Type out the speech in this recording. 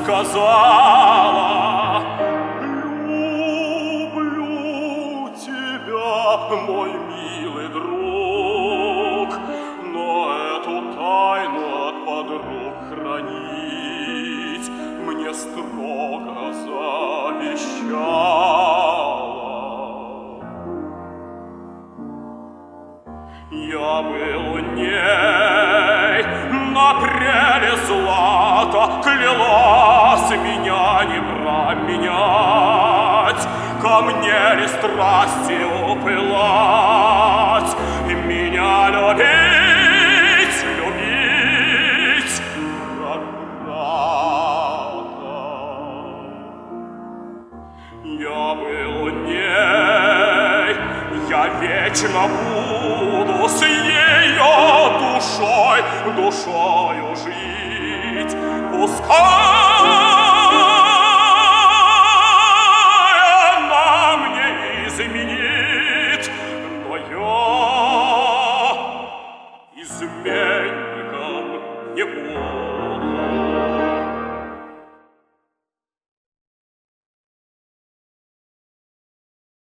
сказала: люблю тебя, мой милый друг, но эту тайну от подруг хранить мне строго завещала. Я был ней на прелесть злата, клялась меня не променять, ко мне ли страсти упылать, меня любить, любить как брата. Я был ней, я вечно буду с ее душой, душою жить. Пускай